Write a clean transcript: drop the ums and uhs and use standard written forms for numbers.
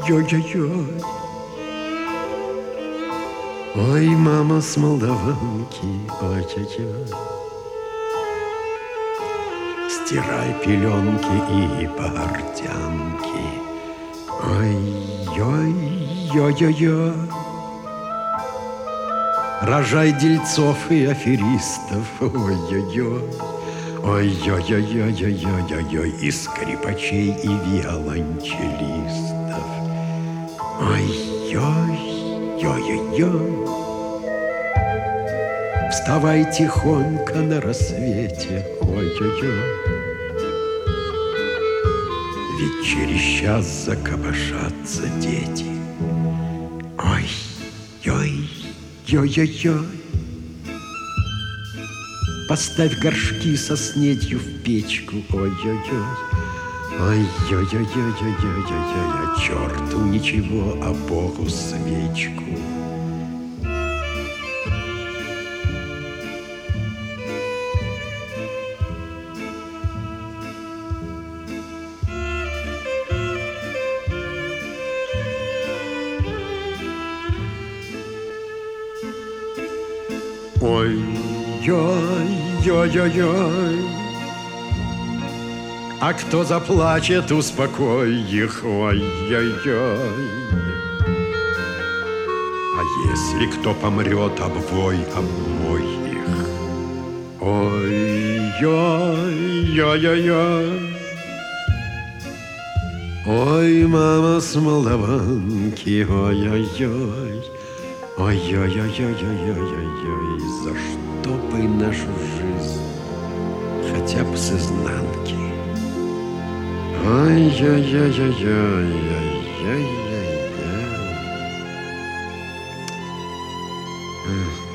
ой-ой-ой. Ой, мама с Молдаванки, ой-ой-ой. Стирай пеленки и портянки. Ой-ой-ой-ой-ой. Рожай дельцов и аферистов. Ой-ой-ой. Ой-ой-ой-ой-ой-ой-ой. И скрипачей, и виолончелистов. Ой-ой-ой-ой-ой. Вставай тихонько на рассвете. Ой-ой-ой. Ведь через час закопошатся дети. Ой-ой-ой-ой-ой. Поставь горшки со снедью в печку. Ой-ой-ой. Ой-ой-ой-ой-ой-ой-ой. А черту ничего, а Богу свечку. Ой-ой-ой-ой-ой. А кто заплачет, успокой их. Ой-ой-ой. А если кто помрет, обвой их. Ой-ой-ой-ой-ой. Ой, мама с Молдаванки, ой-ой-ой. Ой-ой-ой-ой-ой-ой-ой. За что бы нашу жизнь хотя бы с изнанки? Ой-ой-ой-ой-ой-ой-ой-ой.